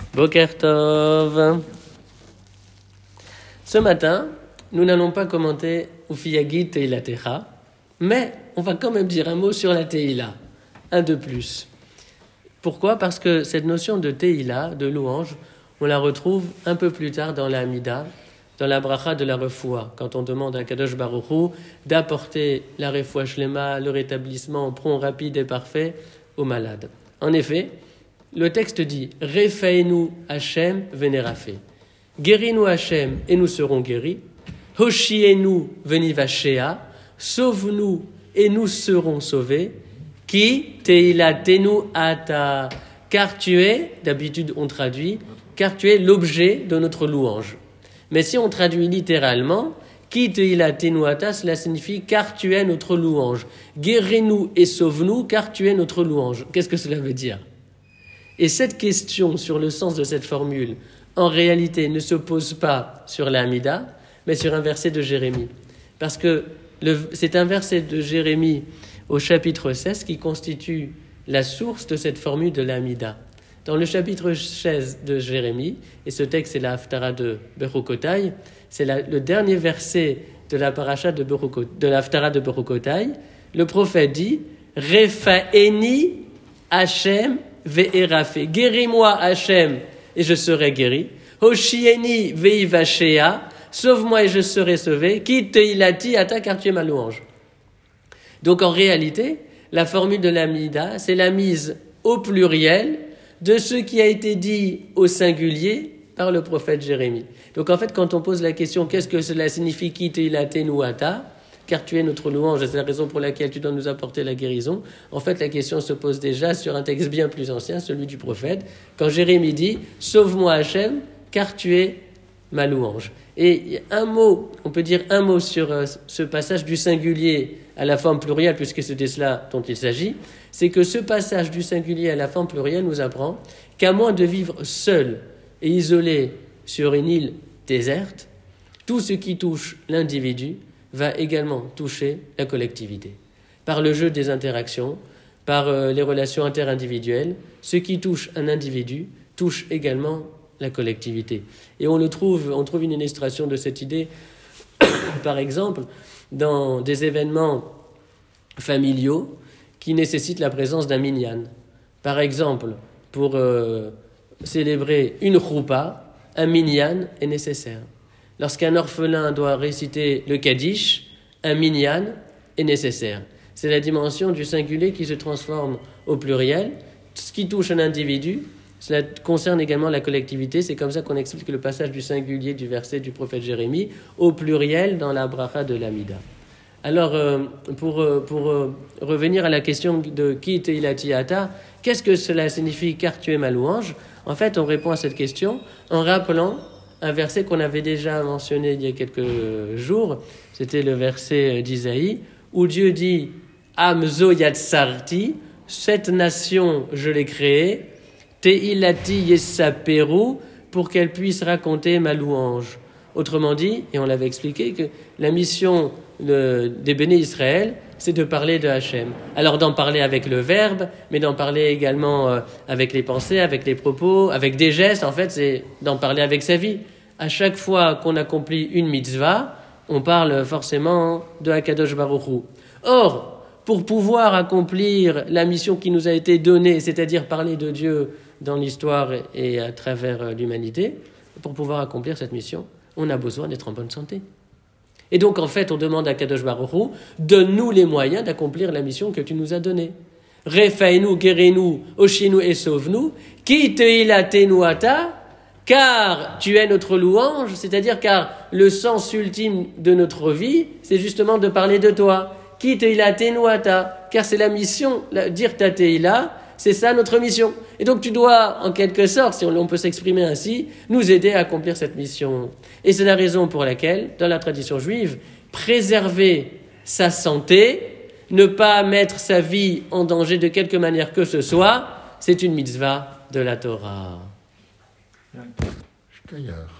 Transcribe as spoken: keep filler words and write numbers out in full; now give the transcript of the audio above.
Boker Tov. Ce matin, nous n'allons pas commenter Ufiyagi Teila Techa, mais on va quand même dire un mot sur la Teila, un de plus. Pourquoi ? Parce que cette notion de Teila, de louange, on la retrouve un peu plus tard dans la Hamida, dans la bracha de la refoua, quand on demande à Kadosh Baruch Hu d'apporter la refoua shlema, le rétablissement prompt, rapide et parfait aux malades. En effet, le texte dit « Refeinu Hashem venerafé » « Guéris-nous Hashem et nous serons guéris »« Hoshienu venivashea » « Sauve-nous et nous serons sauvés »« Ki teilatenu ata » car tu es, d'habitude on traduit, car tu es l'objet de notre louange. Mais si on traduit littéralement, Ki teilatenu ata, cela signifie car tu es notre louange. Guéris-nous et sauve-nous car tu es notre louange. Qu'est-ce que cela veut dire ? Et cette question sur le sens de cette formule, en réalité, ne se pose pas sur la Hamida, mais sur un verset de Jérémie. Parce que le, c'est un verset de Jérémie au chapitre seize qui constitue la source de cette formule de la Hamida. Dans le chapitre seize de Jérémie, et ce texte c'est la Haftara de Bechukotai, c'est la, le dernier verset de la paracha de, Berukot, de la Haftara de Bechukotai, le prophète dit « Refaeni Hashem ve'erafé » « Guéris-moi Hashem et je serai guéri. « Hoshieni ve'ivashea » sauve-moi et je serai sauvé. Ki teilati ata, car tu es ma louange. Donc en réalité, la formule de l'Hamida, c'est la mise au pluriel de ce qui a été dit au singulier par le prophète Jérémie. Donc en fait, quand on pose la question, qu'est-ce que cela signifie Ki teilatenu ata, car tu es notre louange, c'est la raison pour laquelle tu dois nous apporter la guérison. En fait, la question se pose déjà sur un texte bien plus ancien, celui du prophète, quand Jérémie dit « Sauve-moi Hachem, car tu es ma louange ». Et un mot, on peut dire un mot sur euh, ce passage du singulier à la forme plurielle, puisque c'est de cela dont il s'agit, c'est que ce passage du singulier à la forme plurielle nous apprend qu'à moins de vivre seul et isolé sur une île déserte, tout ce qui touche l'individu va également toucher la collectivité. Par le jeu des interactions, par euh, les relations interindividuelles, ce qui touche un individu touche également la collectivité. Et on le trouve, on trouve une illustration de cette idée, par exemple, dans des événements familiaux qui nécessitent la présence d'un minyan. Par exemple, pour euh, célébrer une choupa, un minyan est nécessaire. Lorsqu'un orphelin doit réciter le Kaddish, un minyan est nécessaire. C'est la dimension du singulier qui se transforme au pluriel. Ce qui touche un individu, cela concerne également la collectivité. C'est comme ça qu'on explique le passage du singulier du verset du prophète Jérémie au pluriel dans la bracha de l'Hamida. Alors, euh, pour, euh, pour euh, revenir à la question de Ki teilati ata, qu'est-ce que cela signifie car tu es ma louange ? En fait, on répond à cette question en rappelant un verset qu'on avait déjà mentionné il y a quelques jours. C'était le verset d'Isaïe où Dieu dit « Amzo yatsarti » cette nation, je l'ai créée, Teilati yesaperu, pour qu'elle puisse raconter ma louange. Autrement dit, et on l'avait expliqué, que la mission de, des béné Israël, c'est de parler de Hachem. Alors d'en parler avec le verbe, mais d'en parler également euh, avec les pensées, avec les propos, avec des gestes. En fait, c'est d'en parler avec sa vie. À chaque fois qu'on accomplit une mitzvah, on parle forcément de Hakadosh Baruch Hu. Or, pour pouvoir accomplir la mission qui nous a été donnée, c'est-à-dire parler de Dieu dans l'histoire et à travers l'humanité, pour pouvoir accomplir cette mission, on a besoin d'être en bonne santé. Et donc, en fait, on demande à Kadosh Baruch Hu, donne-nous les moyens d'accomplir la mission que tu nous as donnée. Refainu, guéris-nous, oshinu et sauve-nous, ki teilatenu ata, car tu es notre louange, c'est-à-dire car le sens ultime de notre vie, c'est justement de parler de toi. Ki teilatenu ata, car c'est la mission, la, dire ta teila, c'est ça notre mission. Et donc tu dois, en quelque sorte, si on, on peut s'exprimer ainsi, nous aider à accomplir cette mission. Et c'est la raison pour laquelle, dans la tradition juive, préserver sa santé, ne pas mettre sa vie en danger de quelque manière que ce soit, c'est une mitzvah de la Torah. Jusqu'à hier.